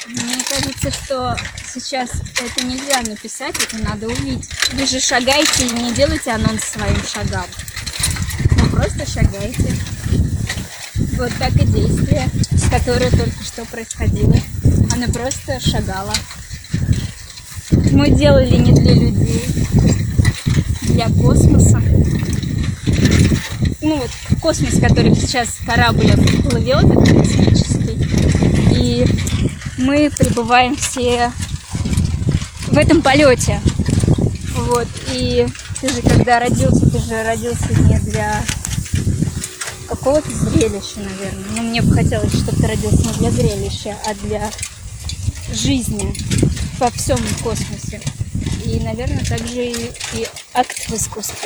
Мне кажется, что сейчас это нельзя написать, это надо увидеть. Вы же шагаете и не делайте анонс своим шагам. Вы просто шагаете. Вот так и действие, которое только что происходило. Она просто шагала. Мы делали не для людей, для космоса. Ну вот космос, который сейчас корабль плывет, это космический. И мы пребываем все в этом полете. Вот. И ты же когда родился, ты же родился не для какого-то зрелища, наверное. Но мне бы хотелось, чтобы ты родился не для зрелища, а для жизни во всем космосе. И, наверное, также и акт в искусстве.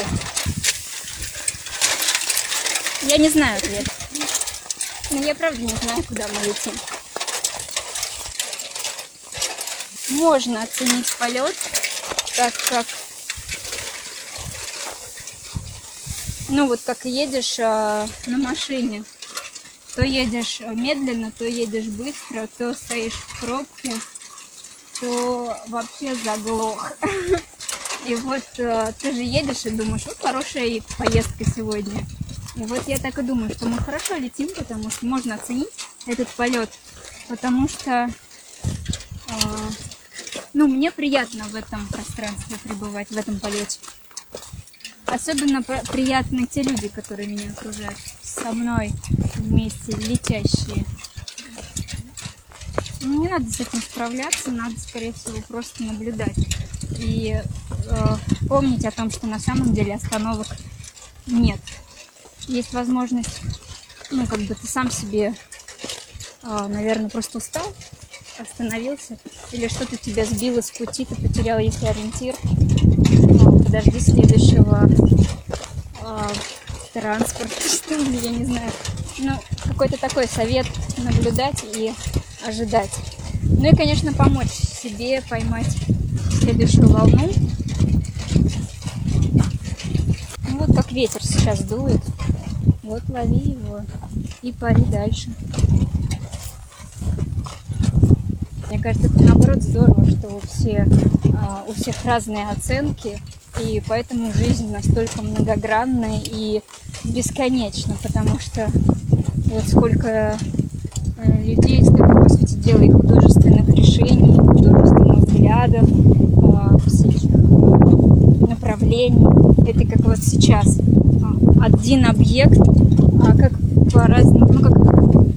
Я не знаю ответ. Но я правда не знаю, куда мы летим. Можно оценить полет, так как, ну вот как едешь на машине, то едешь медленно, то едешь быстро, то стоишь в пробке, то вообще заглох. И вот ты же едешь и думаешь, вот хорошая поездка сегодня. И вот я так и думаю, что мы хорошо летим, потому что можно оценить этот полет, потому что ну, мне приятно в этом пространстве пребывать, в этом полете. Особенно приятны те люди, которые меня окружают, со мной вместе, летящие. Ну, не надо с этим справляться, надо, скорее всего, просто наблюдать. И помнить о том, что на самом деле остановок нет. Есть возможность, ну, как бы ты сам себе, наверное, просто устал, остановился, или что-то тебя сбило с пути, ты потерял если ориентир, подожди следующего транспорта, что ли, я не знаю. Ну, какой-то такой совет наблюдать и ожидать. Ну и, конечно, помочь себе поймать следующую волну. Ну, вот как ветер сейчас дует. Вот лови его и пари дальше. Мне кажется, это наоборот здорово, что у всех разные оценки, и поэтому жизнь настолько многогранная и бесконечна, потому что вот сколько людей, столько, по сути дела, и художественных решений, художественных взглядов, всяких направлений. Это как вот сейчас один объект, как по-разному, ну как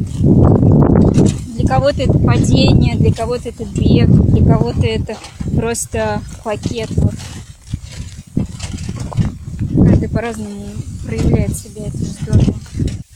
для кого-то это падение, для кого-то это бег, для кого-то это просто пакет. Вот. Каждый по-разному проявляет себя, это здорово.